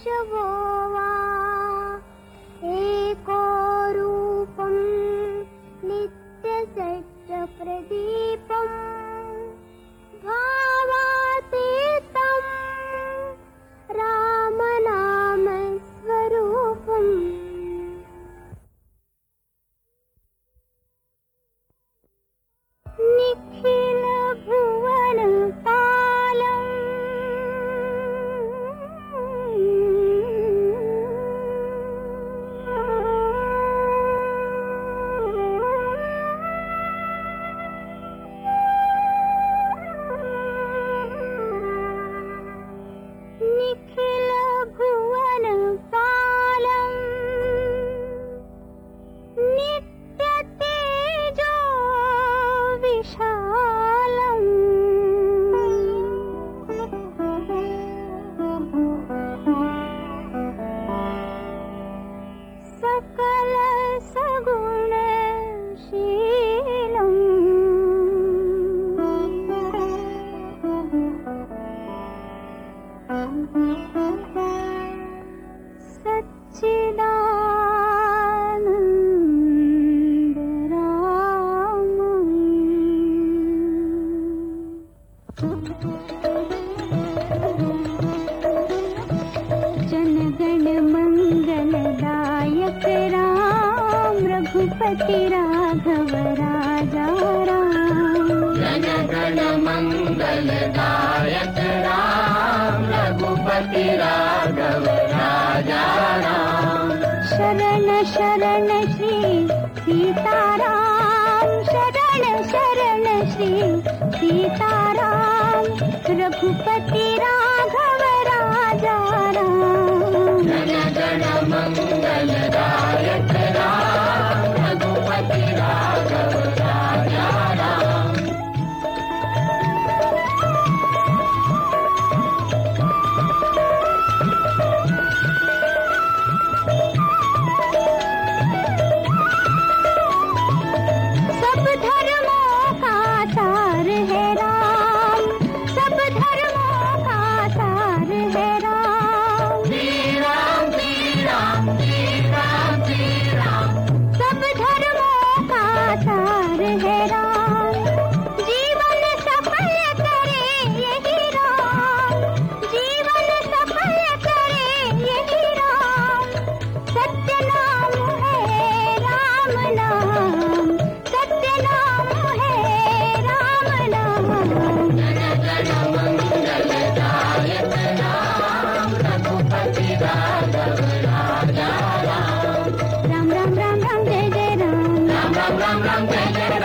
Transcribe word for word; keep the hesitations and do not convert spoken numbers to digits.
केशवो वा एको रूपं नित्यसत्यप्रदीपम् भावातीतं रामनामस्वरूपम्। निखिल भुवन पालम् निखिल भुवन पालम् नित्य तेजो विशालम् सकल सगुणशीलम् जनगण मंगलदायक राम रघुपति राघव राजा राम। जनगण मंगलदायक राम रघुपति राघव राजा राम। शरण शरण श्री सीताराम शरण शरण श्री सीताराम रघुपति राघव राजा राम। जनगण मंगलदायक राम रघुपति राघव राजा राम। सब धर्मों का तार है राम सब धर्मों का तार है राम। श्री राम श्री राम श्री राम श्री राम। सब धर्मों का तार है राम जीवन सफल करे यही राम जीवन सफल करे यही राम। सत्य नाम है राम नाम सत्य नाम है राम नाम। जनगण मंगलदायक राम रघुपति राघव राजा राम। राम राम राम राम जय जय राम राम राम राम राम जय जय राम।